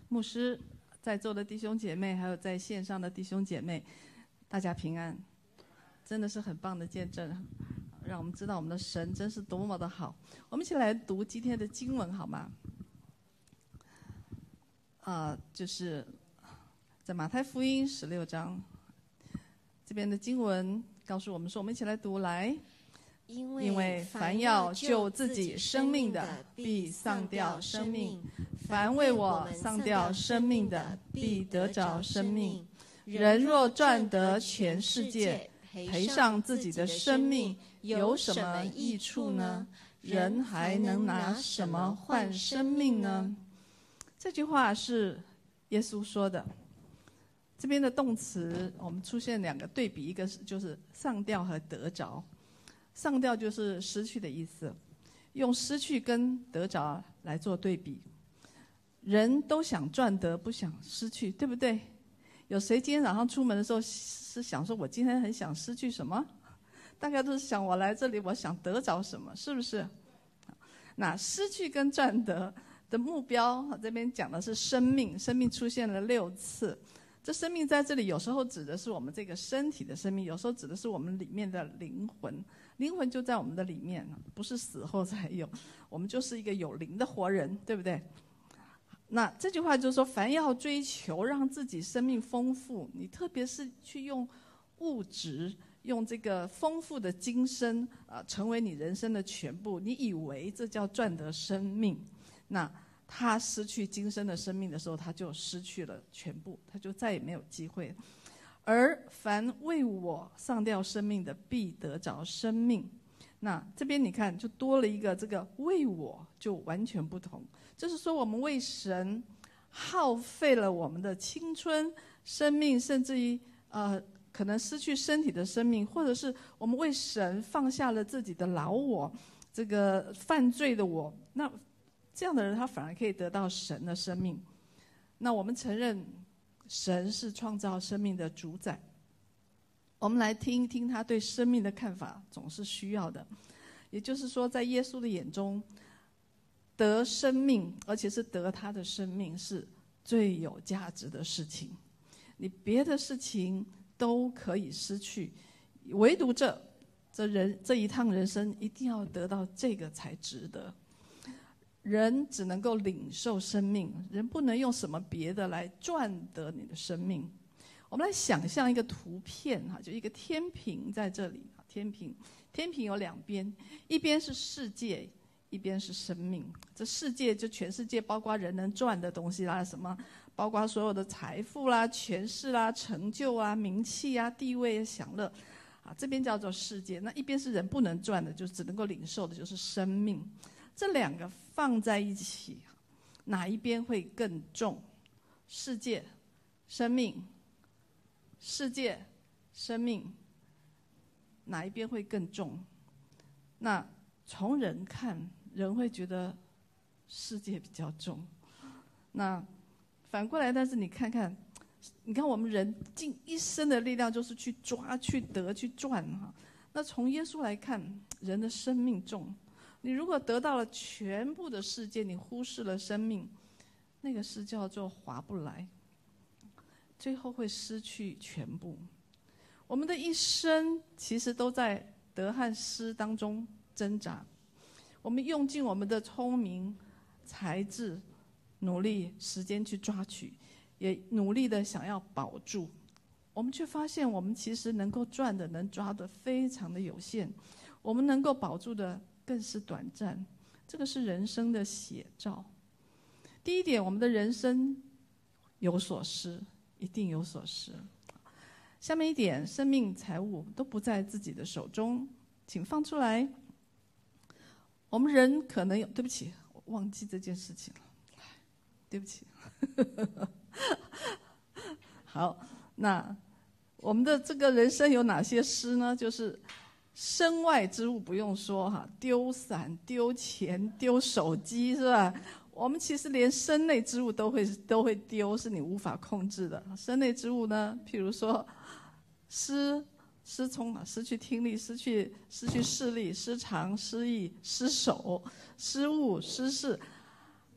牧师，在座的弟兄姐妹，还有在线上的弟兄姐妹，大家平安，真的是很棒的见证，让我们知道我们的神真是多么的好。我们一起来读今天的经文好吗？就是在马太福音16章这边的经文告诉我们说，我们一起来读来。因为凡要救自己生命的，必丧掉生命；凡为我丧掉生命的，必得着生命。人若赚得全世界，赔上自己的生命，有什么益处呢？人还能拿什么换生命呢？这句话是耶稣说的。这边的动词我们出现两个对比，一个就是丧掉和得着。丧掉就是失去的意思，用失去跟得着来做对比。人都想赚得，不想失去，对不对？有谁今天早上出门的时候是想说我今天很想失去什么？大家都是想我来这里我想得着什么，是不是？那失去跟赚得的目标，这边讲的是生命，生命出现了6次。这生命在这里有时候指的是我们这个身体的生命，有时候指的是我们里面的灵魂。灵魂就在我们的里面，不是死后才有，我们就是一个有灵的活人，对不对？那这句话就是说，凡要追求让自己生命丰富，你特别是去用物质，用这个丰富的今生成为你人生的全部，你以为这叫赚得生命，那他失去今生的生命的时候，他就失去了全部，他就再也没有机会。而凡为我丧掉生命的，必得着生命。那这边你看就多了一个这个为我，就完全不同。就是说我们为神耗费了我们的青春生命，甚至于可能失去身体的生命，或者是我们为神放下了自己的老我，这个犯罪的我，那这样的人他反而可以得到神的生命。那我们承认神是创造生命的主宰，我们来听一听他对生命的看法，总是需要的。也就是说，在耶稣的眼中，得生命，而且是得他的生命，是最有价值的事情。你别的事情都可以失去，唯独这一趟人生一定要得到这个才值得。人只能够领受生命，人不能用什么别的来赚得你的生命。我们来想象一个图片，就一个天平在这里。天平有2边，一边是世界，一边是生命。这世界就全世界，包括人能赚的东西啦，什么包括所有的财富啦、权势啦、成就啊、名气啊、地位、享乐这边叫做世界。那一边是人不能赚的，就只能够领受的，就是生命。这2个放在一起，哪一边会更重？世界、生命，世界、生命，哪一边会更重？那从人看，人会觉得世界比较重。那反过来，但是你看看我们人尽一生的力量就是去抓、去得、去赚那从耶稣来看，人的生命重。你如果得到了全部的世界，你忽视了生命，那个是叫做划不来，最后会失去全部。我们的一生其实都在得和失当中挣扎，我们用尽我们的聪明、才智、努力、时间去抓取，也努力的想要保住，我们却发现我们其实能够赚的、能抓的非常的有限，我们能够保住的更是短暂。这个是人生的写照。第一点，我们的人生有所失，一定有所失。下面一点，生命财物都不在自己的手中，请放出来。我们人可能有，对不起，我忘记这件事情了，对不起。好，那我们的这个人生有哪些失呢？就是身外之物不用说丢伞、丢钱、丢手机，是吧？我们其实连身内之物都会丢，是你无法控制的。身内之物呢，譬如说失聪失去听力，失去视力，失常、失忆、失手、失误、失事，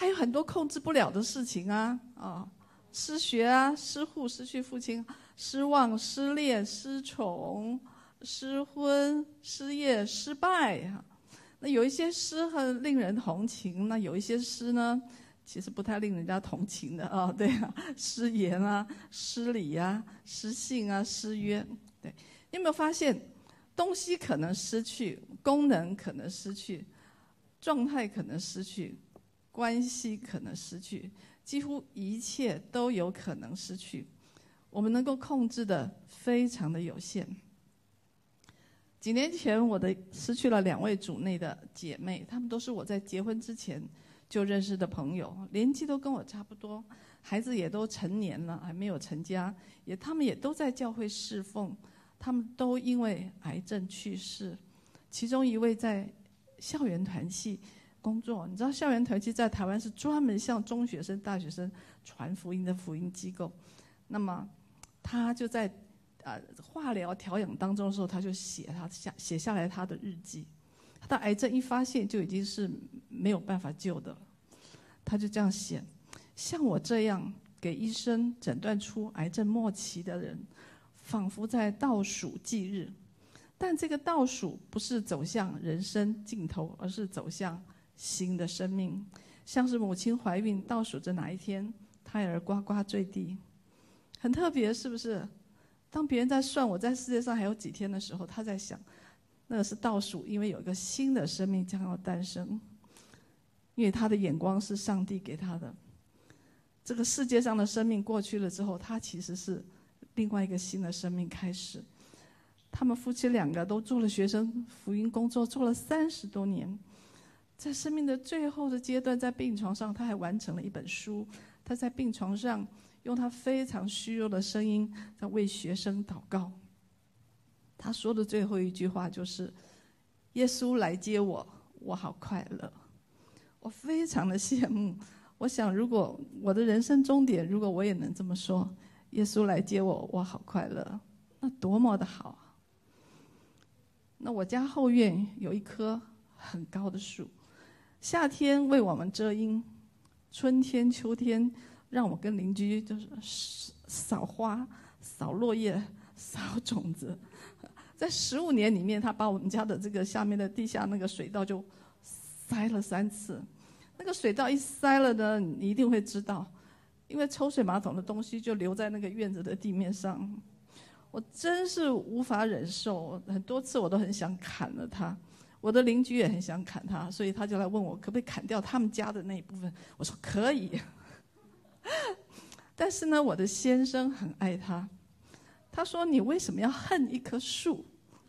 还有很多控制不了的事情啊，失学啊，失户，失去父亲，失望，失恋，失宠，失婚，失业，失败啊。那有一些诗很令人同情，那有一些诗呢，其实不太令人家同情的啊，对啊，失言啊，失礼啊，失信啊，失约。对，你有没有发现，东西可能失去，功能可能失去，状态可能失去，关系可能失去，几乎一切都有可能失去。我们能够控制的非常的有限。几年前，我失去了2位主内的姐妹，她们都是我在结婚之前就认识的朋友，年纪都跟我差不多，孩子也都成年了，还没有成家，她们也都在教会侍奉，她们都因为癌症去世。其中一位在校园团契工作，你知道校园团契在台湾是专门向中学生、大学生传福音的福音机构。那么他就在化疗调养当中的时候，他就写下来他的日记。他的癌症一发现就已经是没有办法救的了，他就这样写：像我这样给医生诊断出癌症末期的人，仿佛在倒数计日，但这个倒数不是走向人生尽头，而是走向新的生命，像是母亲怀孕倒数着哪一天胎儿呱呱坠地。很特别，是不是？当别人在算我在世界上还有几天的时候，他在想，那个是倒数，因为有一个新的生命将要诞生。因为他的眼光是上帝给他的。这个世界上的生命过去了之后，他其实是另外一个新的生命开始。他们夫妻2个都做了学生福音工作，做了30多年。在生命的最后的阶段，在病床上，他还完成了一本书。他在病床上用他非常虚弱的声音在为学生祷告。他说的最后一句话就是：“耶稣来接我，我好快乐。”我非常的羡慕。我想，如果我的人生终点，如果我也能这么说：“耶稣来接我，我好快乐”，那多么的好啊！那我家后院有一棵很高的树，夏天为我们遮阴，春天、秋天让我跟邻居就是扫花、扫落叶、扫种子。在15年里面，他把我们家的这个下面的地下那个水道就塞了3次。那个水道一塞了呢，你一定会知道，因为抽水马桶的东西就留在那个院子的地面上。我真是无法忍受，很多次我都很想砍了它。我的邻居也很想砍它，所以他就来问我可不可以砍掉他们家的那一部分。我说可以。但是呢，我的先生很爱他。他说：“你为什么要恨一棵树？”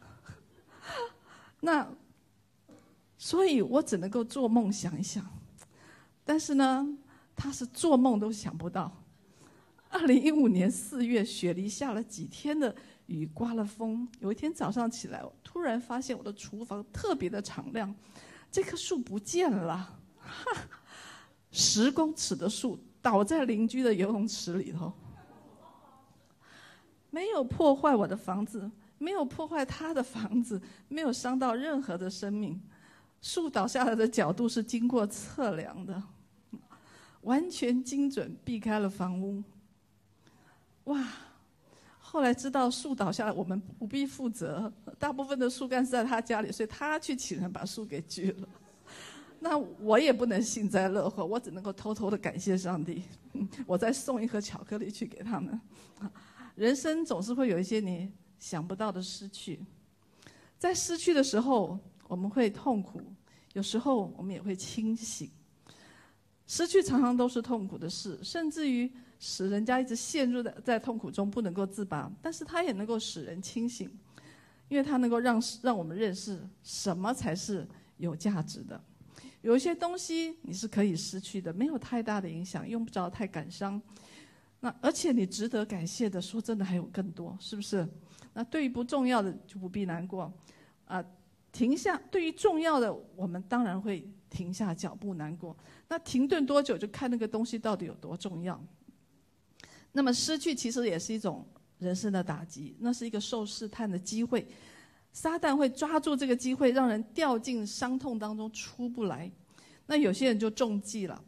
那，所以我只能够做梦想一想。但是呢，他是做梦都想不到。2015年4月，雪梨下了几天的雨，刮了风。有一天早上起来，我突然发现我的厨房特别的敞亮，这棵树不见了。10公尺的树倒在邻居的游泳池里头。没有破坏我的房子，没有破坏他的房子，没有伤到任何的生命。树倒下来的角度是经过测量的，完全精准避开了房屋。哇！后来知道树倒下来，我们不必负责，大部分的树干是在他家里，所以他去请人把树给锯了。那我也不能幸灾乐祸，我只能够偷偷的感谢上帝。我再送一盒巧克力去给他们。人生总是会有一些你想不到的失去，在失去的时候我们会痛苦，有时候我们也会清醒。失去常常都是痛苦的事，甚至于使人家一直陷入在痛苦中不能够自拔，但是它也能够使人清醒，因为它能够让我们认识什么才是有价值的。有一些东西你是可以失去的，没有太大的影响，用不着太感伤。那而且你值得感谢的，说真的还有更多，是不是？那对于不重要的就不必难过，停下。对于重要的，我们当然会停下脚步难过。那停顿多久，就看那个东西到底有多重要。那么失去其实也是一种人生的打击，那是一个受试探的机会。撒旦会抓住这个机会，让人掉进伤痛当中出不来。那有些人就中计了，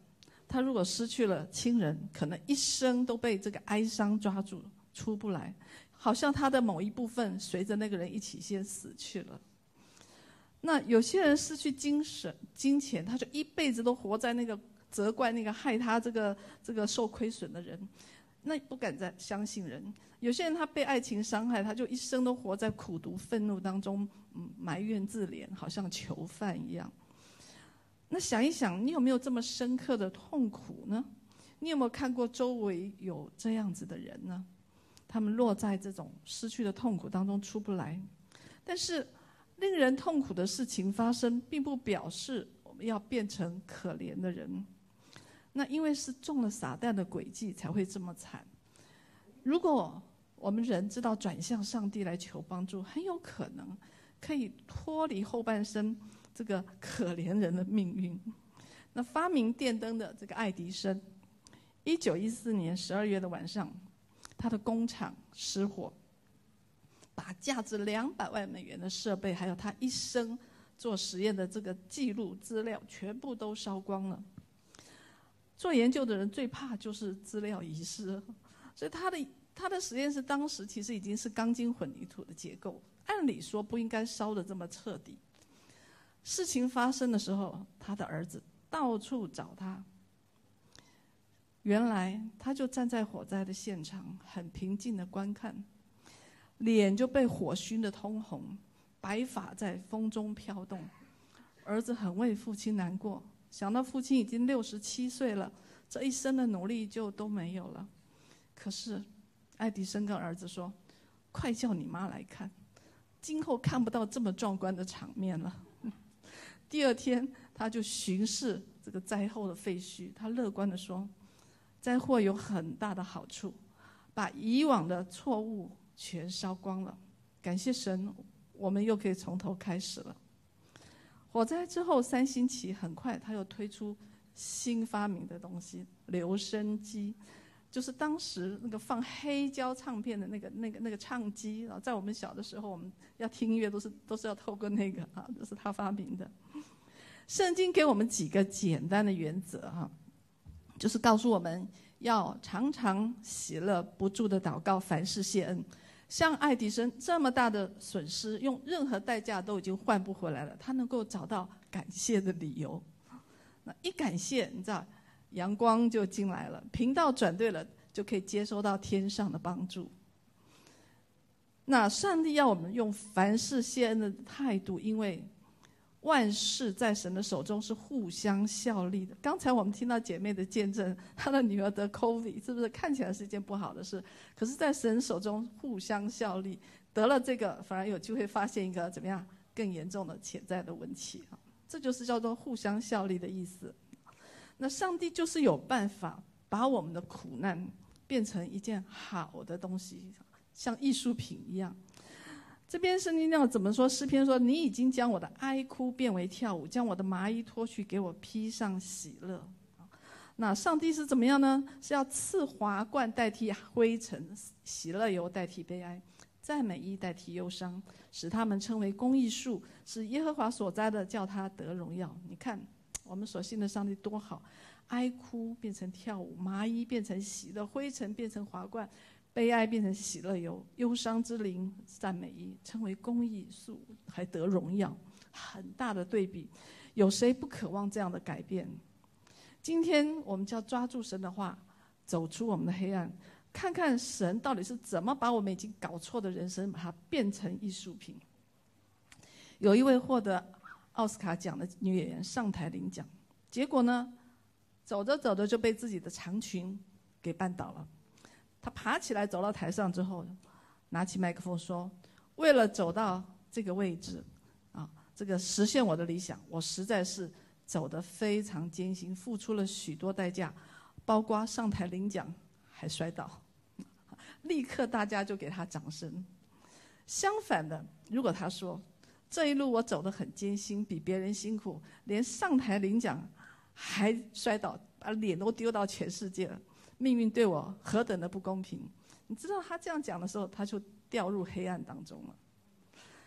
他如果失去了亲人，可能一生都被这个哀伤抓住，出不来，好像他的某一部分随着那个人一起先死去了。那有些人失去金钱，他就一辈子都活在那个责怪那个害他这个受亏损的人，那不敢再相信人。有些人他被爱情伤害，他就一生都活在苦毒愤怒当中，埋怨自怜，好像囚犯一样。那想一想，你有没有这么深刻的痛苦呢？你有没有看过周围有这样子的人呢？他们落在这种失去的痛苦当中出不来。但是令人痛苦的事情发生，并不表示我们要变成可怜的人。那因为是中了撒旦的诡计才会这么惨。如果我们人知道转向上帝来求帮助，很有可能可以脱离后半生这个可怜人的命运。那发明电灯的这个爱迪生，1914年12月的晚上，他的工厂失火，把价值200万美元的设备，还有他一生做实验的这个记录资料，全部都烧光了。做研究的人最怕就是资料遗失，所以他的实验室当时其实已经是钢筋混凝土的结构，按理说不应该烧得这么彻底。事情发生的时候，他的儿子到处找他，原来他就站在火灾的现场，很平静的观看，脸就被火熏得通红，白发在风中飘动。儿子很为父亲难过，想到父亲已经67岁了，这一生的努力就都没有了。可是爱迪生跟儿子说，快叫你妈来看，今后看不到这么壮观的场面了。第二天他就巡视这个灾后的废墟，他乐观地说，灾祸有很大的好处，把以往的错误全烧光了，感谢神，我们又可以从头开始了。火灾之后3星期，很快他又推出新发明的东西——留声机，就是当时那个放黑胶唱片的那个唱机啊。在我们小的时候，我们要听音乐都是要透过那个啊，这是他发明的。圣经给我们几个简单的原则哈，就是告诉我们要常常喜乐，不住的祷告，凡事谢恩。像爱迪生这么大的损失，用任何代价都已经换不回来了，他能够找到感谢的理由。那一感谢，你知道，阳光就进来了，频道转对了，就可以接收到天上的帮助。那上帝要我们用凡事谢恩的态度，因为万事在神的手中是互相效力的。刚才我们听到姐妹的见证，她的女儿得 COVID， 是不是看起来是一件不好的事？可是在神手中互相效力，得了这个反而有机会发现一个怎么样更严重的潜在的问题，这就是叫做互相效力的意思。那上帝就是有办法把我们的苦难变成一件好的东西，像艺术品一样。这边圣经要怎么说？诗篇说，你已经将我的哀哭变为跳舞，将我的麻衣脱去，给我披上喜乐。那上帝是怎么样呢？是要赐华冠代替灰尘，喜乐油代替悲哀，赞美衣代替忧伤，使他们称为公义树，是耶和华所栽的，叫他得荣耀。你看我们所信的上帝多好，哀哭变成跳舞，麻衣变成喜乐，灰尘变成华冠，悲哀变成喜乐油，忧伤之灵赞美衣，称为公义树，还得荣耀。很大的对比，有谁不渴望这样的改变？今天我们就要抓住神的话，走出我们的黑暗，看看神到底是怎么把我们已经搞错的人生，把它变成艺术品。有一位获得奥斯卡奖的女演员上台领奖，结果呢，走着走着就被自己的长裙给绊倒了。她爬起来走到台上之后，拿起麦克风说，为了走到这个位置这个实现我的理想，我实在是走得非常艰辛，付出了许多代价，包括上台领奖还摔倒。立刻大家就给他掌声。相反的，如果他说，这一路我走得很艰辛，比别人辛苦，连上台领奖还摔倒，把脸都丢到全世界了，命运对我何等的不公平。你知道他这样讲的时候，他就掉入黑暗当中了。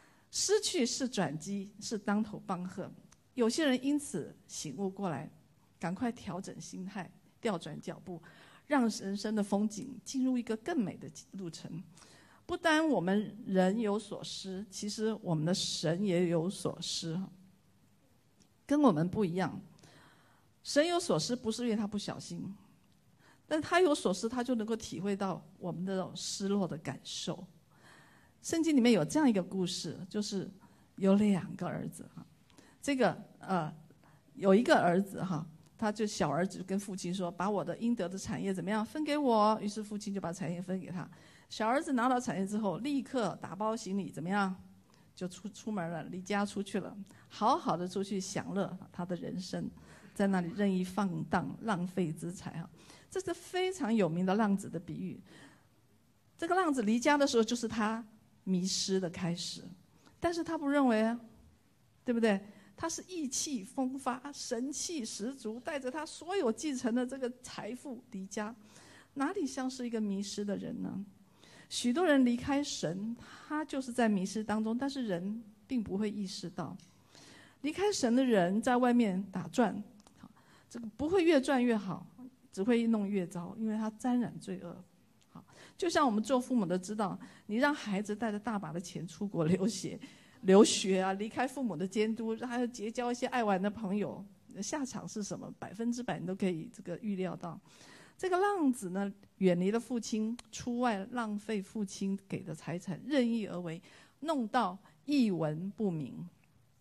失去是转机，是当头棒喝。有些人因此醒悟过来， 赶快调整心态，调转脚步，让人生的风景进入一个更美的路程。不单我们人有所失，其实我们的神也有所失，跟我们不一样。神有所失不是因为他不小心，但他有所失，他就能够体会到我们的这种失落的感受。圣经里面有这样一个故事，就是有2个儿子哈，这个有一个儿子哈，他就小儿子跟父亲说，把我的应得的产业怎么样分给我，于是父亲就把产业分给他。小儿子拿到产业之后，立刻打包行李怎么样，就出门了，离家出去了，好好的出去享乐他的人生，在那里任意放荡，浪费资财啊。这是非常有名的浪子的比喻。这个浪子离家的时候，就是他迷失的开始，但是他不认为啊，对不对？他是意气风发，神气十足，带着他所有继承的这个财富离家，哪里像是一个迷失的人呢？许多人离开神，他就是在迷失当中，但是人并不会意识到。离开神的人在外面打转，这个不会越赚越好，只会弄越糟，因为他沾染罪恶。好，就像我们做父母的知道，你让孩子带着大把的钱出国留学啊，离开父母的监督，还要结交一些爱玩的朋友，下场是什么？100%你都可以这个预料到。这个浪子呢，远离了父亲，出外浪费父亲给的财产，任意而为，弄到一文不名。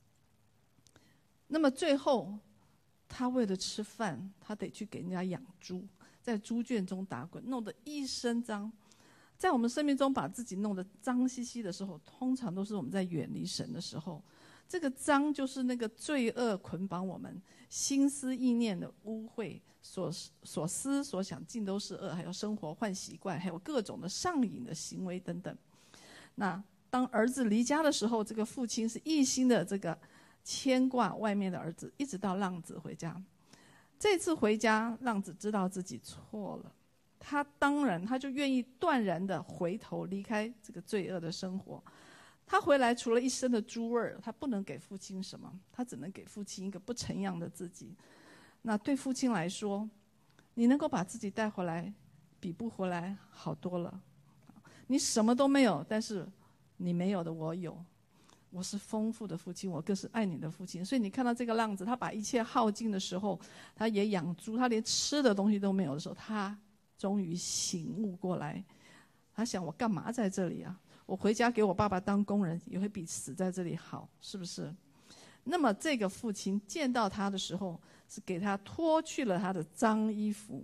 那么最后，他为了吃饭，他得去给人家养猪，在猪圈中打滚，弄得一身脏。在我们生命中把自己弄得脏兮兮的时候，通常都是我们在远离神的时候。这个脏就是那个罪恶捆绑我们心思意念的污秽，所思所想尽都是恶，还有生活坏习惯，还有各种的上瘾的行为等等。那当儿子离家的时候，这个父亲是一心的这个牵挂外面的儿子，一直到浪子回家。这次回家，浪子知道自己错了，他就愿意断然的回头离开这个罪恶的生活。他回来除了一身的猪味儿，他不能给父亲什么，他只能给父亲一个不成样的自己。那对父亲来说，你能够把自己带回来，比不回来好多了。你什么都没有，但是你没有的我有，我是丰富的父亲，我更是爱你的父亲。所以你看到这个浪子，他把一切耗尽的时候，他也养猪，他连吃的东西都没有的时候，他终于醒悟过来。他想，我干嘛在这里啊？我回家给我爸爸当工人，也会比死在这里好，是不是？那么这个父亲见到他的时候，是给他脱去了他的脏衣服，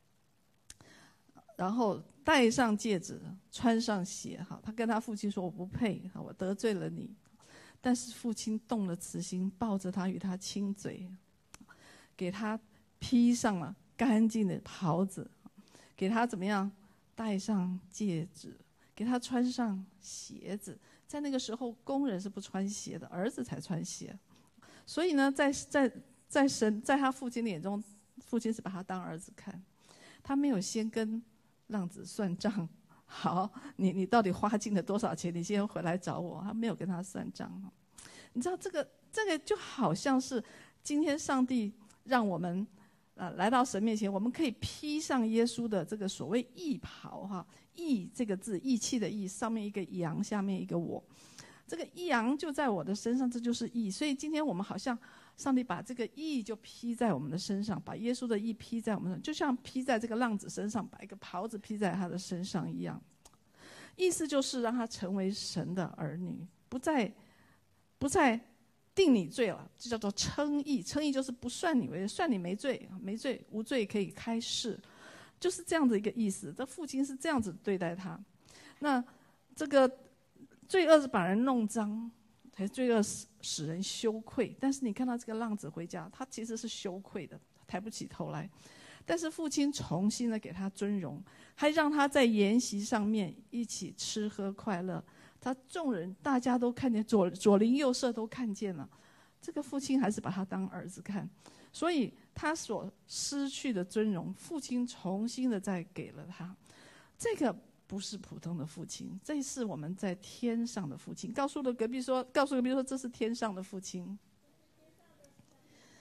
然后戴上戒指，穿上鞋。他跟他父亲说，我不配，我得罪了你。但是父亲动了慈心，抱着他与他亲嘴，给他披上了干净的袍子，给他怎么样，戴上戒指，给他穿上鞋子。在那个时候，工人是不穿鞋的，儿子才穿鞋。所以呢，在他父亲的眼中，父亲是把他当儿子看，他没有先跟浪子算账。好，你到底花尽了多少钱？你先回来找我。他没有跟他算账。你知道这个就好像是今天上帝让我们来到神面前，我们可以披上耶稣的这个所谓义袍哈。义这个字，义气的义，上面一个羊，下面一个我。这个羊就在我的身上，这就是义。所以今天我们好像上帝把这个义就披在我们的身上，把耶稣的义披在我们身上，就像披在这个浪子身上，把一个袍子披在他的身上一样。意思就是让他成为神的儿女，不再定你罪了，这叫做称义。称义就是不算你为，算你没罪，没罪无罪可以开释，就是这样的一个意思。这父亲是这样子对待他。那这个罪恶是把人弄脏，罪恶使人羞愧。但是你看到这个浪子回家，他其实是羞愧的，抬不起头来。但是父亲重新的给他尊荣，还让他在筵席上面一起吃喝快乐。他众人大家都看见，左邻右舍都看见了，这个父亲还是把他当儿子看。所以他所失去的尊荣，父亲重新的再给了他。这个不是普通的父亲，这是我们在天上的父亲。告诉隔壁说，这是天上的父亲。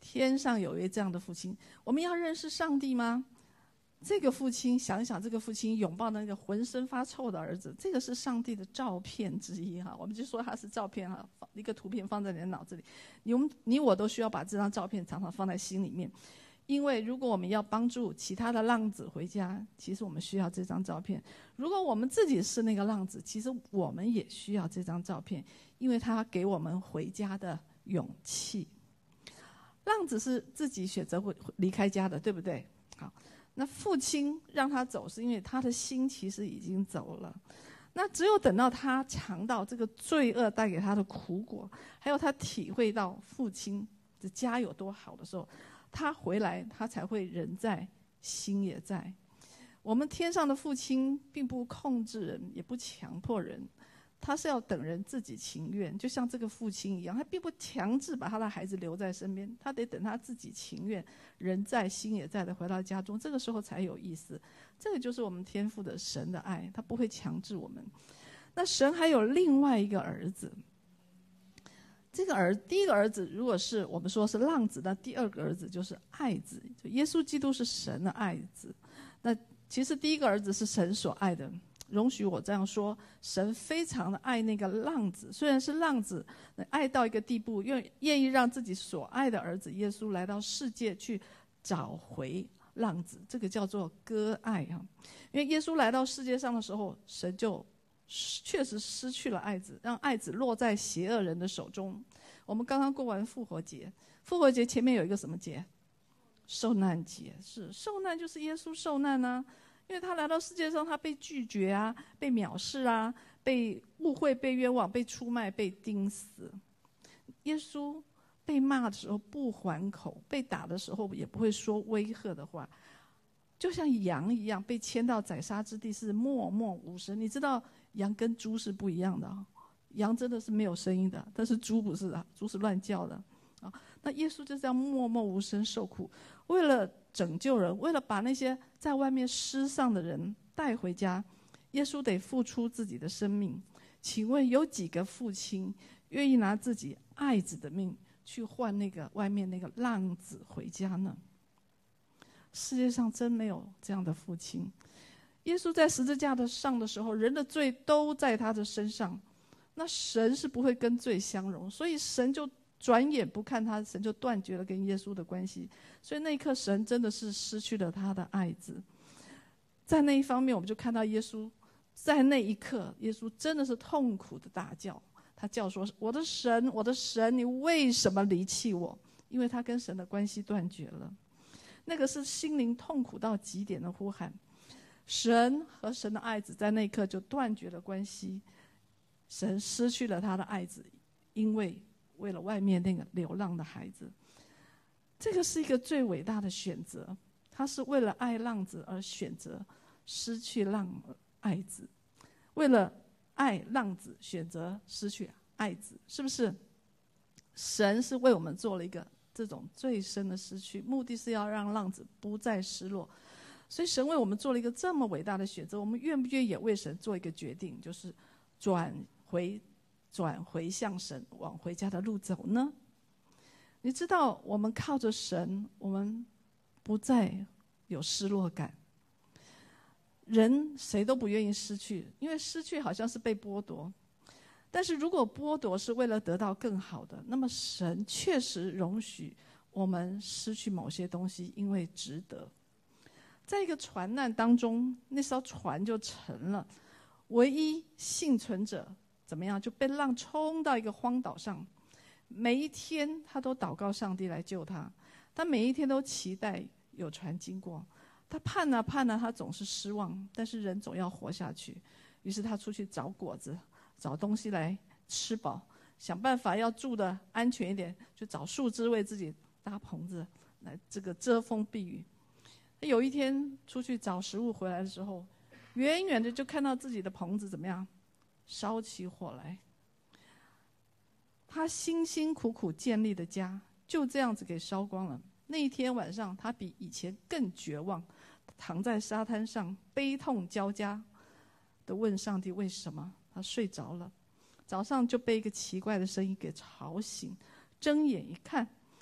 天上有一位这样的父亲。我们要认识上帝吗？这个父亲，想一想，这个父亲拥抱那个浑身发臭的儿子，这个是上帝的照片之一哈。我们就说它是照片哈，一个图片放在你的脑子里，你我都需要把这张照片常常放在心里面。因为如果我们要帮助其他的浪子回家，其实我们需要这张照片。如果我们自己是那个浪子，其实我们也需要这张照片，因为它给我们回家的勇气。浪子是自己选择会离开家的，对不对？好，那父亲让他走，是因为他的心其实已经走了。那只有等到他尝到这个罪恶带给他的苦果，还有他体会到父亲的家有多好的时候，他回来，他才会人在，心也在。我们天上的父亲并不控制人，也不强迫人，他是要等人自己情愿，就像这个父亲一样，他并不强制把他的孩子留在身边，他得等他自己情愿，人在心也在的回到家中，这个时候才有意思。这个就是我们天父的神的爱，他不会强制我们。那神还有另外一个儿子，这个第一个儿子如果是我们说是浪子，那第二个儿子就是爱子，就耶稣基督是神的爱子。那其实第一个儿子是神所爱的，容许我这样说，神非常的爱那个浪子，虽然是浪子，爱到一个地步，愿意让自己所爱的儿子耶稣来到世界去找回浪子，这个叫做割爱啊。因为耶稣来到世界上的时候，神就确实失去了爱子，让爱子落在邪恶人的手中。我们刚刚过完复活节，复活节前面有一个什么节？受难节。是受难，就是耶稣受难啊。因为他来到世界上，他被拒绝啊，被藐视啊，被误会，被冤枉，被出卖，被钉死。耶稣被骂的时候不还口，被打的时候也不会说威吓的话，就像羊一样被牵到宰杀之地，是默默无声。你知道羊跟猪是不一样的啊，羊真的是没有声音的，但是猪不是的，猪是乱叫的啊。那耶稣就这样默默无声受苦，为了拯救人，为了把那些在外面失丧的人带回家，耶稣得付出自己的生命。请问有几个父亲愿意拿自己爱子的命去换那个外面那个浪子回家呢？世界上真没有这样的父亲。耶稣在十字架上的时候，人的罪都在他的身上，那神是不会跟罪相容，所以神就转眼不看他，神就断绝了跟耶稣的关系。所以那一刻神真的是失去了他的爱子。在那一方面，我们就看到耶稣在那一刻，耶稣真的是痛苦的大叫，他叫说：我的神，我的神，你为什么离弃我？因为他跟神的关系断绝了，那个是心灵痛苦到极点的呼喊。神和神的爱子在那一刻就断绝了关系，神失去了他的爱子，因为为了外面那个流浪的孩子。这个是一个最伟大的选择，他是为了爱浪子而选择失去爱子，为了爱浪子选择失去爱子，是不是？神是为我们做了一个这种最深的失去，目的是要让浪子不再失落。所以神为我们做了一个这么伟大的选择，我们愿不愿意也为神做一个决定，就是转回向神，往回家的路走呢？你知道我们靠着神，我们不再有失落感。人谁都不愿意失去，因为失去好像是被剥夺。但是如果剥夺是为了得到更好的，那么神确实容许我们失去某些东西，因为值得。在一个船难当中，那艘船就沉了，唯一幸存者怎么样？就被浪冲到一个荒岛上。每一天他都祷告上帝来救他，他每一天都期待有船经过，他盼啊盼啊，他总是失望。但是人总要活下去，于是他出去找果子，找东西来吃饱，想办法要住的安全一点，就找树枝为自己搭棚子，来这个遮风避雨。有一天出去找食物回来的时候，远远的就看到自己的棚子怎么样，烧起火来。他辛辛苦苦建立的家就这样子给烧光了。那一天晚上，他比以前更绝望，躺在沙滩上悲痛交加的问上帝为什么。他睡着了，早上就被一个奇怪的声音给吵醒，睁眼一看，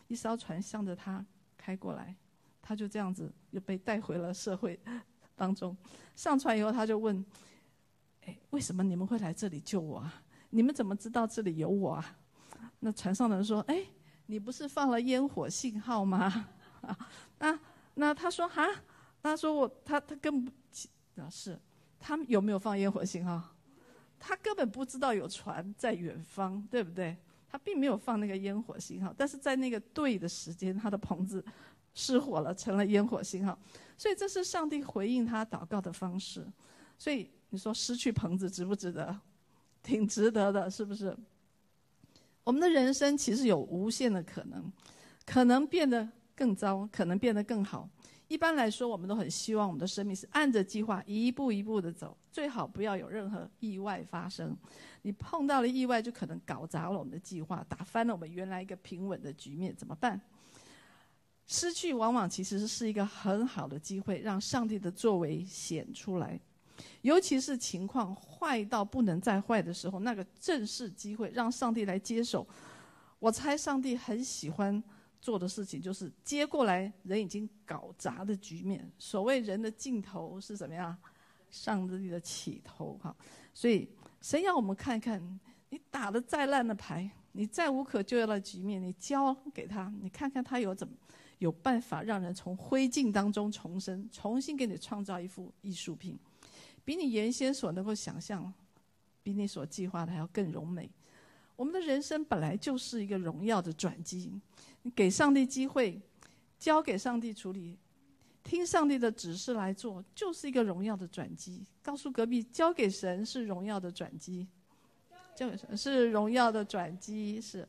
一艘船向着他开过来，他就这样子又被带回了社会当中。上船以后，他就问：为什么你们会来这里救我啊？你们怎么知道这里有我啊？那船上的人说：你不是放了烟火信号吗？那他说哈，他说他根本是他有没有放烟火信号？他根本不知道有船在远方，对不对？他并没有放那个烟火信号，但是在那个对的时间，他的棚子失火了，成了烟火信号。所以这是上帝回应他祷告的方式。所以你说失去棚子值不值得？挺值得的，是不是？我们的人生其实有无限的可能，可能变得更糟，可能变得更好。一般来说，我们都很希望我们的生命是按着计划一步一步的走，最好不要有任何意外发生。你碰到了意外，就可能搞砸了我们的计划，打翻了我们原来一个平稳的局面，怎么办？失去往往其实是一个很好的机会，让上帝的作为显出来。尤其是情况坏到不能再坏的时候，那个正是机会，让上帝来接手。我猜上帝很喜欢做的事情就是接过来人已经搞砸的局面。所谓人的尽头是怎么样？上帝的起头。所以神要我们看看，你打得再烂的牌，你再无可救药的局面，你交给他，你看看他有办法让人从灰烬当中重生，重新给你创造一幅艺术品，比你原先所能够想象，比你所计划的还要更荣美。我们的人生本来就是一个荣耀的转机，你给上帝机会，交给上帝处理，听上帝的指示来做，就是一个荣耀的转机。告诉隔壁，交给神是荣耀的转机，交给神是荣耀的转机。是。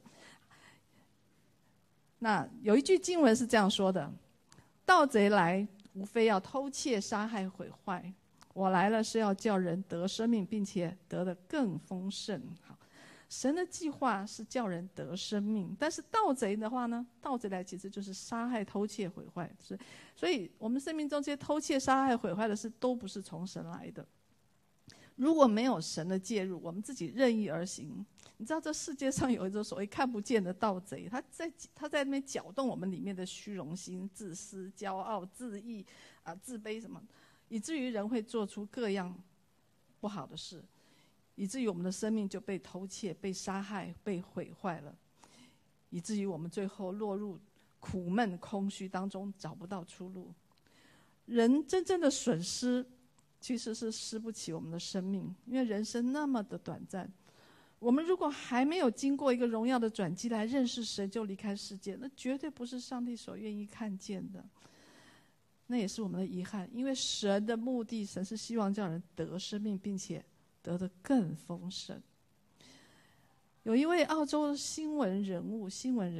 那有一句经文是这样说的：盗贼来，无非要偷窃、杀害、毁坏。我来了是要叫人得生命，并且得得更丰盛。好，神的计划是叫人得生命，但是盗贼的话呢？盗贼来其实就是杀害、偷窃、毁坏。所以我们生命中这些偷窃、杀害、毁坏的事，都不是从神来的。如果没有神的介入，我们自己任意而行。你知道这世界上有一种所谓看不见的盗贼，他在那边搅动我们里面的虚荣心、自私、骄傲、自义自卑什么，以至于人会做出各样不好的事，以至于我们的生命就被偷窃、被杀害、被毁坏了，以至于我们最后落入苦闷空虚当中，找不到出路。人真正的损失其实是失不起我们的生命，因为人生那么的短暂。我们如果还没有经过一个荣耀的转机来认识神就离开世界，那绝对不是上帝所愿意看见的。那也是我们的遗憾，因为神的目的，神是希望叫人得生命，并且得得更丰盛。有一位澳洲新闻人物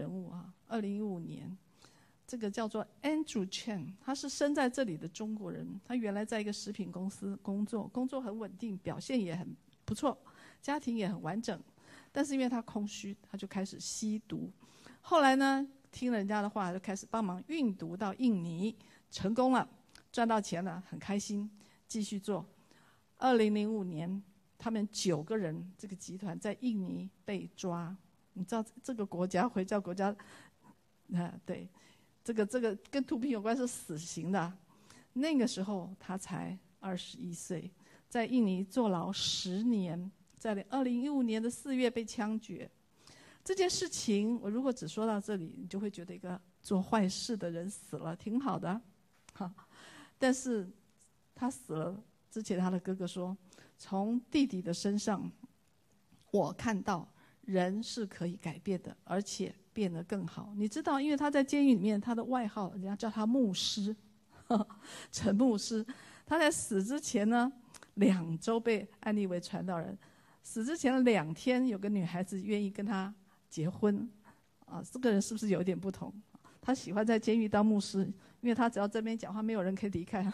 2015年，这个叫做 Andrew Chen， 他是生在这里的中国人，他原来在一个食品公司工作很稳定，表现也很不错，家庭也很完整，但是因为他空虚，他就开始吸毒。后来呢，听人家的话，就开始帮忙运毒到印尼，成功了，赚到钱了，很开心，继续做。2005年，他们9个人这个集团在印尼被抓。你知道这个国家回教国家，对，这个跟毒品有关，是死刑的。那个时候他才21岁，在印尼坐牢10年，在2015年的4月被枪决。这件事情我如果只说到这里，你就会觉得一个做坏事的人死了挺好的，但是他死了之前，他的哥哥说，从弟弟的身上我看到人是可以改变的，而且变得更好。你知道，因为他在监狱里面，他的外号人家叫他牧师，陈牧师。他在死之前呢，2周被安立为传道人，死之前的2天，有个女孩子愿意跟他结婚。这个人是不是有点不同？他喜欢在监狱当牧师，因为他只要这边讲话，没有人可以离开。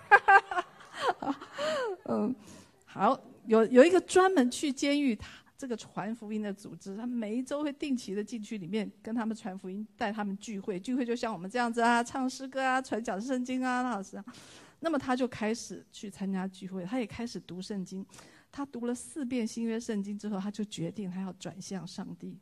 好，有一个专门去监狱这个传福音的组织，他每一周会定期的进去里面跟他们传福音，带他们聚会就像我们这样子唱诗歌传讲圣经老师。那么他就开始去参加聚会，他也开始读圣经。他读了4遍新约圣经之后，他就决定他要转向上帝。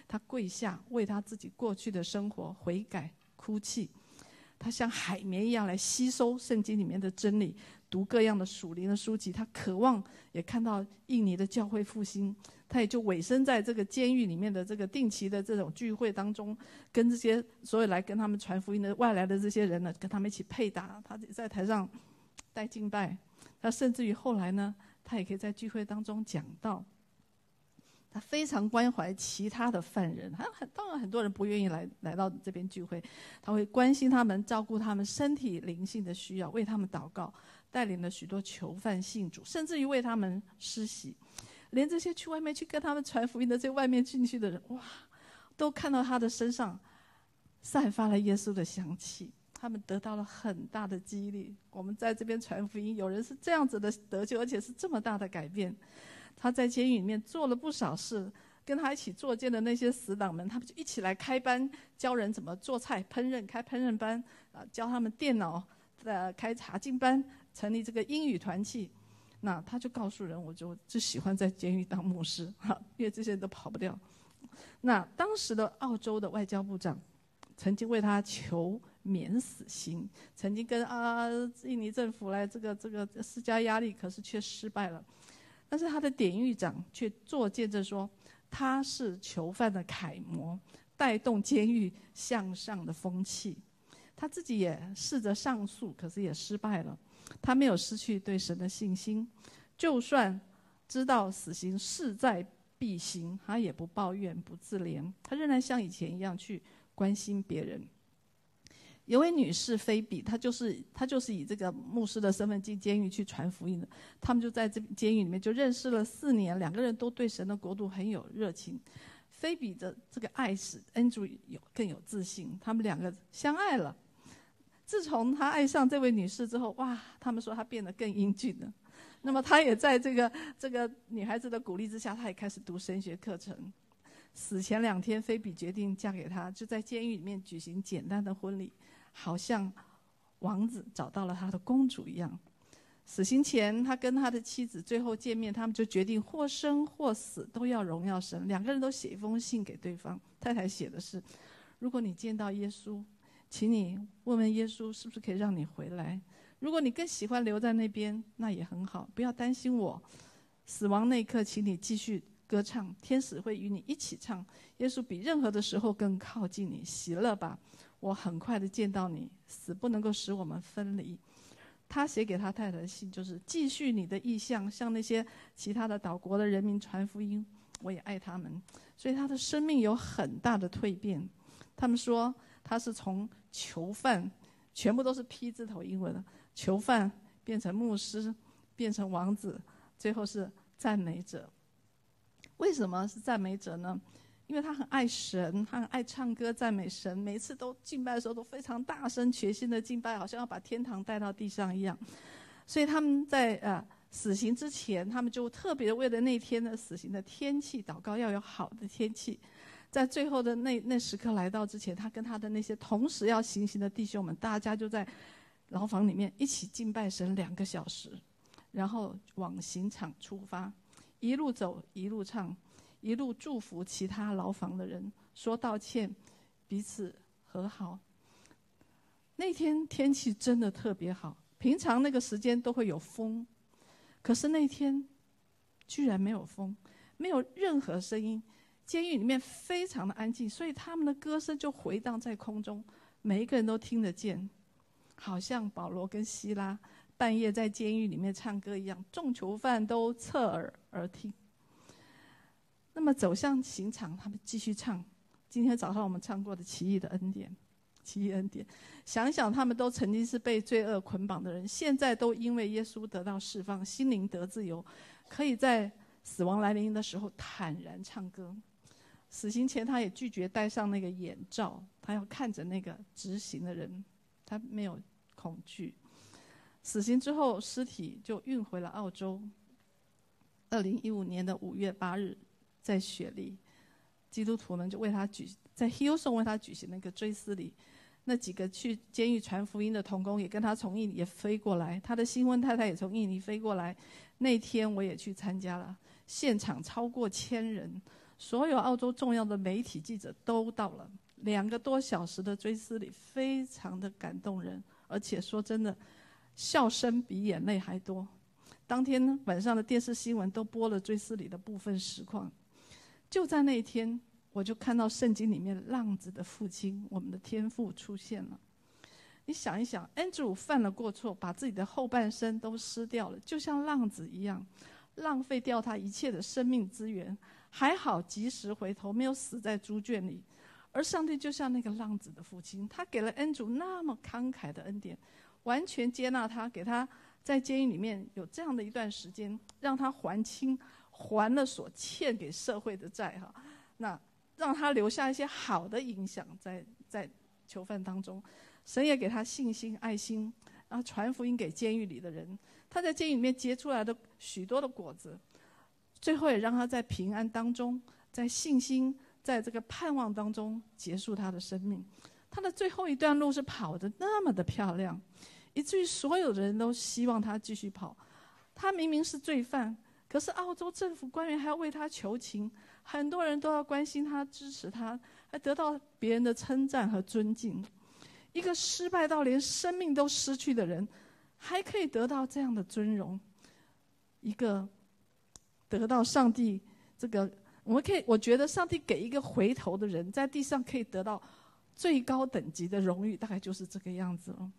他跪下为他自己过去的生活悔改哭泣。他像海绵一样来吸收圣经里面的真理，读各样的属灵的书籍。他渴望也看到印尼的教会复兴，他也就委身在这个监狱里面的这个定期的这种聚会当中，跟这些所有来跟他们传福音的外来的这些人呢，跟他们一起配搭。他在台上带敬拜，他甚至于后来呢，他也可以在聚会当中讲道。他非常关怀其他的犯人，当然很多人不愿意来到这边聚会，他会关心他们，照顾他们身体灵性的需要，为他们祷告，带领了许多囚犯信主，甚至于为他们施洗。连这些去外面去跟他们传福音的这外面进去的人，哇，都看到他的身上散发了耶稣的香气，他们得到了很大的激励。我们在这边传福音，有人是这样子的得救，而且是这么大的改变。他在监狱里面做了不少事，跟他一起作监的那些死党们，他们就一起来开班，教人怎么做菜烹饪，开烹饪班，教他们电脑，开查经班，成立这个英语团契。那他就告诉人，我就喜欢在监狱当牧师，因为这些人都跑不掉。那当时的澳洲的外交部长曾经为他求免死刑，曾经跟印尼政府来这个施加压力，可是却失败了。但是他的典狱长却作见证说，他是囚犯的楷模，带动监狱向上的风气。他自己也试着上诉，可是也失败了。他没有失去对神的信心，就算知道死刑势在必行，他也不抱怨不自怜，他仍然像以前一样去关心别人。有位女士菲比，她就是以这个牧师的身份进监狱去传福音的。他们就在这监狱里面就认识了4年，两个人都对神的国度很有热情。菲比的这个爱使恩主更有自信，他们两个相爱了。自从他爱上这位女士之后，哇，他们说他变得更英俊了。那么他也在这个女孩子的鼓励之下，他也开始读神学课程。死前2天，菲比决定嫁给他，就在监狱里面举行简单的婚礼，好像王子找到了他的公主一样。死刑前，他跟他的妻子最后见面，他们就决定或生或死都要荣耀神。两个人都写一封信给对方。太太写的是：如果你见到耶稣，请你问问耶稣是不是可以让你回来。如果你更喜欢留在那边，那也很好，不要担心我。死亡那一刻，请你继续歌唱，天使会与你一起唱。耶稣比任何的时候更靠近你，喜乐吧，我很快的见到你，死不能够使我们分离。他写给他太太的信就是继续你的意向，向那些其他的岛国的人民传福音，我也爱他们。所以他的生命有很大的蜕变。他们说他是从囚犯，全部都是 P 字头英文的囚犯，变成牧师，变成王子，最后是赞美者。为什么是赞美者呢？因为他很爱神，他很爱唱歌赞美神，每次都敬拜的时候都非常大声全心的敬拜，好像要把天堂带到地上一样。所以他们在死刑之前，他们就特别为了那天的死刑的天气祷告，要有好的天气。在最后的那时刻来到之前，他跟他的那些同时要行刑的弟兄们，大家就在牢房里面一起敬拜神2个小时，然后往刑场出发，一路走一路唱，一路祝福其他牢房的人，说道歉，彼此和好。那天天气真的特别好，平常那个时间都会有风，可是那天居然没有风，没有任何声音，监狱里面非常的安静，所以他们的歌声就回荡在空中，每一个人都听得见，好像保罗跟希拉半夜在监狱里面唱歌一样，众囚犯都侧耳而听。那么走向刑场，他们继续唱今天早上我们唱过的奇异的恩典，奇异恩典。想想他们都曾经是被罪恶捆绑的人，现在都因为耶稣得到释放，心灵得自由，可以在死亡来临的时候坦然唱歌。死刑前他也拒绝戴上那个眼罩，他要看着那个执行的人，他没有恐惧。死刑之后尸体就运回了澳洲。2015年的5月8日，在雪梨，基督徒们就为他在 Hillsong 为他举行那个追思礼。那几个去监狱传福音的同工也跟他从印尼也飞过来，他的新婚太太也从印尼飞过来。那天我也去参加了，现场超过1000人， 所有澳洲重要的媒体记者都到了，2个多小时的追思礼非常的感动人，而且说真的，笑声比眼泪还多。当天晚上的电视新闻都播了追思礼的部分实况。就在那一天，我就看到圣经里面浪子的父亲，我们的天父出现了。你想一想， Andrew 犯了过错，把自己的后半生都失掉了，就像浪子一样，浪费掉他一切的生命资源，还好及时回头，没有死在猪圈里。而上帝就像那个浪子的父亲，他给了 Andrew 那么慷慨的恩典，完全接纳他，给他在监狱里面有这样的一段时间，让他还了所欠给社会的债哈，那让他留下一些好的影响在囚犯当中。神也给他信心、爱心，然后传福音给监狱里的人。他在监狱里面结出来的许多的果子，最后也让他在平安当中，在信心，在这个盼望当中结束他的生命。他的最后一段路是跑得那么的漂亮，以至于所有的人都希望他继续跑。他明明是罪犯，可是澳洲政府官员还要为他求情，很多人都要关心他、支持他，还得到别人的称赞和尊敬。一个失败到连生命都失去的人，还可以得到这样的尊荣。一个得到上帝这个，我觉得上帝给一个回头的人，在地上可以得到最高等级的荣誉，大概就是这个样子了。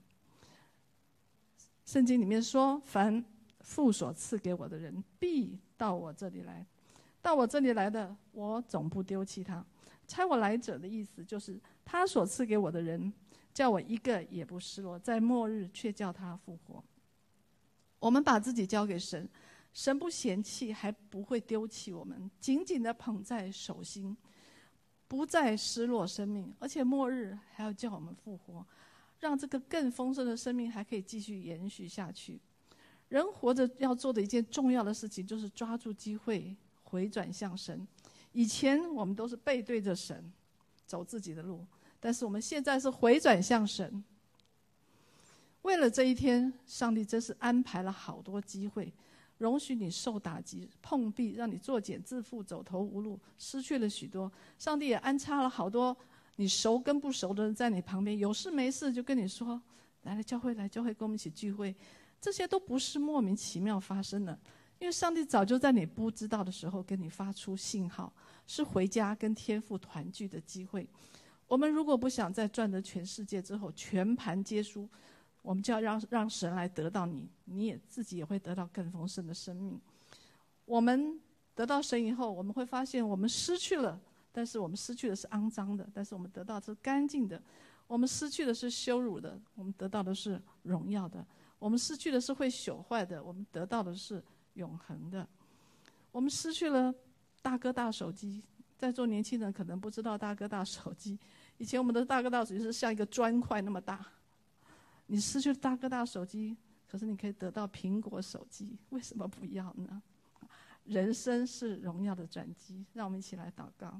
圣经里面说，凡父所赐给我的人，必到我这里来。到我这里来的，我总不丢弃他。差我来者的意思就是，他所赐给我的人，叫我一个也不失落，在末日却叫他复活。我们把自己交给神，神不嫌弃，还不会丢弃我们，紧紧地捧在手心，不再失落生命，而且末日还要叫我们复活，让这个更丰盛的生命还可以继续延续下去。人活着要做的一件重要的事情，就是抓住机会回转向神。以前我们都是背对着神走自己的路，但是我们现在是回转向神。为了这一天，上帝真是安排了好多机会，容许你受打击、碰壁，让你作茧自缚、走投无路，失去了许多。上帝也安插了好多你熟跟不熟的人在你旁边，有事没事就跟你说，来教会跟我们一起聚会。这些都不是莫名其妙发生的，因为上帝早就在你不知道的时候跟你发出信号，是回家跟天父团聚的机会。我们如果不想在赚得全世界之后全盘皆输，我们就要让神来得到你，你也自己也会得到更丰盛的生命。我们得到神以后，我们会发现我们失去了，但是我们失去的是肮脏的，但是我们得到的是干净的。我们失去的是羞辱的，我们得到的是荣耀的。我们失去的是会朽坏的，我们得到的是永恒的。我们失去了大哥大手机，在座年轻人可能不知道大哥大手机，以前我们的大哥大手机是像一个砖块那么大。你失去了大哥大手机，可是你可以得到苹果手机，为什么不要呢？人生是荣耀的转机，让我们一起来祷告。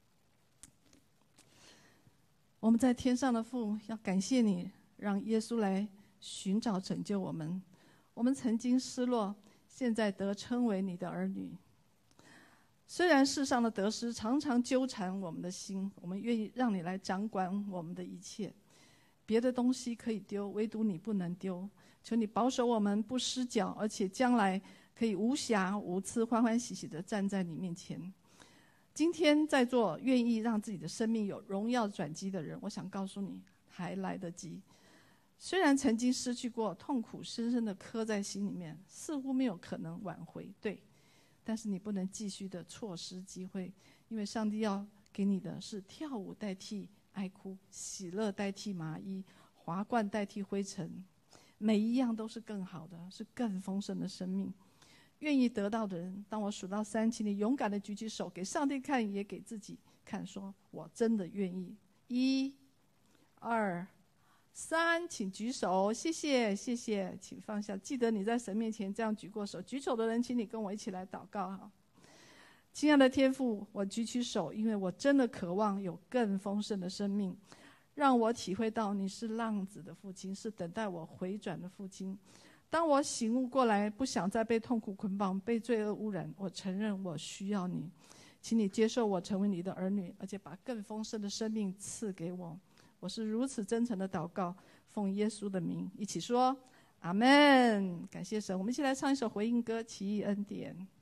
我们在天上的父，要感谢你，让耶稣来寻找拯救我们。我们曾经失落，现在得称为你的儿女。虽然世上的得失常常纠缠我们的心，我们愿意让你来掌管我们的一切。别的东西可以丢，唯独你不能丢。求你保守我们不失脚，而且将来可以无瑕无疵、欢欢喜喜地站在你面前。今天在座愿意让自己的生命有荣耀转机的人，我想告诉你，还来得及。虽然曾经失去过，痛苦深深地刻在心里面，似乎没有可能挽回，对，但是你不能继续的错失机会，因为上帝要给你的是跳舞代替哀哭，喜乐代替麻衣，华冠代替灰尘，每一样都是更好的，是更丰盛的生命。愿意得到的人，当我数到3，请你勇敢的举起手，给上帝看，也给自己看，说我真的愿意。1、2、3，请举手，谢谢，谢谢，请放下。记得你在神面前这样举过手，举手的人，请你跟我一起来祷告哈。亲爱的天父，我举起手，因为我真的渴望有更丰盛的生命，让我体会到你是浪子的父亲，是等待我回转的父亲。当我醒悟过来，不想再被痛苦捆绑，被罪恶污染，我承认我需要你。 请你接受我成为你的儿女，而且把更丰盛的生命赐给我。我是如此真诚的祷告，奉耶稣的名，一起说阿们。感谢神。我们一起来唱一首回应歌《奇异恩典》。